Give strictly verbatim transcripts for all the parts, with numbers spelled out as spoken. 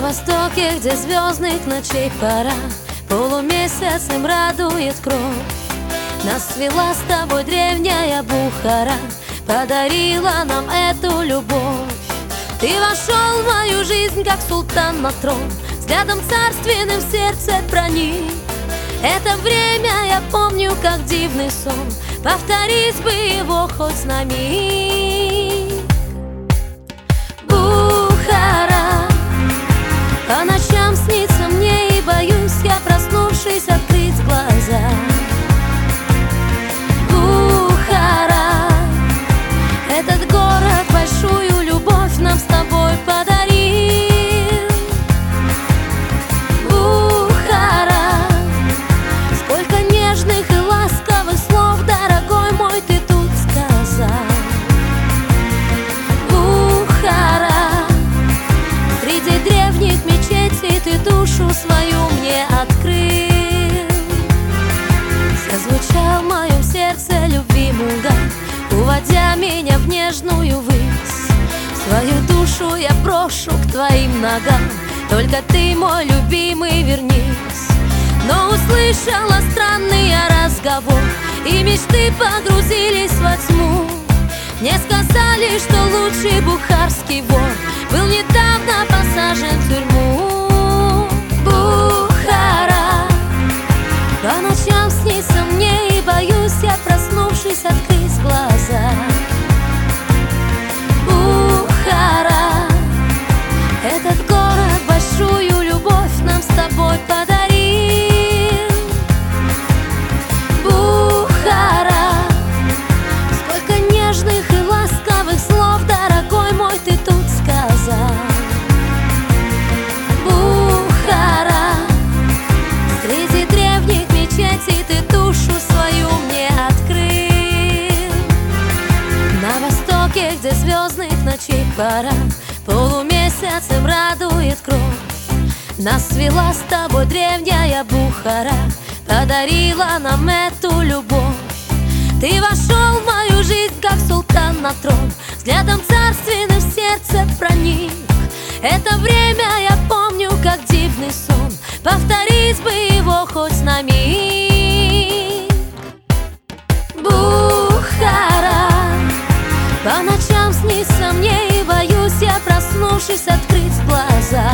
востоке, где звездных ночей пора, полумесяцем радует кровь. Нас свела с тобой древняя Бухара, подарила нам эту любовь. Ты вошел в мою жизнь, как султан на трон, взглядом царственным в сердце проник. Это время я помню, как дивный сон, повторить бы его хоть на миг. Бухара, по ночам снится мне, и боюсь я, проснувшись, открыть глаза. Бухара, этот город большую любовь нам с тобой подарил. Бухара, сколько нежных и ласковых слов, дорогой мой, ты тут сказал. Бухара, среди древних мечетей ты душу свою мне открыл. Зазвучал в моем сердце любви мугат, уводя меня в нежную высь. Свою душу я брошу к твоим ногам, только ты, мой любимый, вернись. Но услышала странный я разговор, и мечты погрузились во тьму. Мне сказали, что лучший бухарский вор был недавно посажен в тюрьму. Бухара, по ночам снится мне, и боюсь я, проснувшись, открыть глаза. Бухара, этот город большую любовь нам с тобой подарил. Бухара, сколько нежных и ласковых слов, дорогой мой, ты тут сказал. Бухара, среди древних мечетей ты душу свою мне открыл. На востоке, где звездных ночей пора, полумесяцем радует кровь. Нас свела с тобой древняя Бухара, подарила нам эту любовь. Ты вошел в мою жизнь, как султан на трон, взглядом царственным в сердце проник. Это время я помню, как дивный сон, повторить бы его хоть на миг. Бухара, по ночам снится мне, и боюсь я, проснувшись, открыть глаза.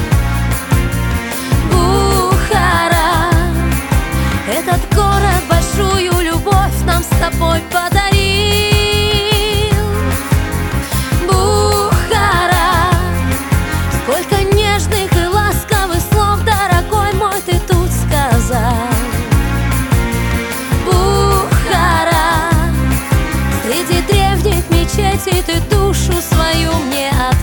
Бухара, этот город большую любовь нам с тобой подарил. Бухара, сколько нежных и ласковых слов, дорогой мой, ты тут сказал. Бухара, среди древних мечетей ты душу свою мне отдал.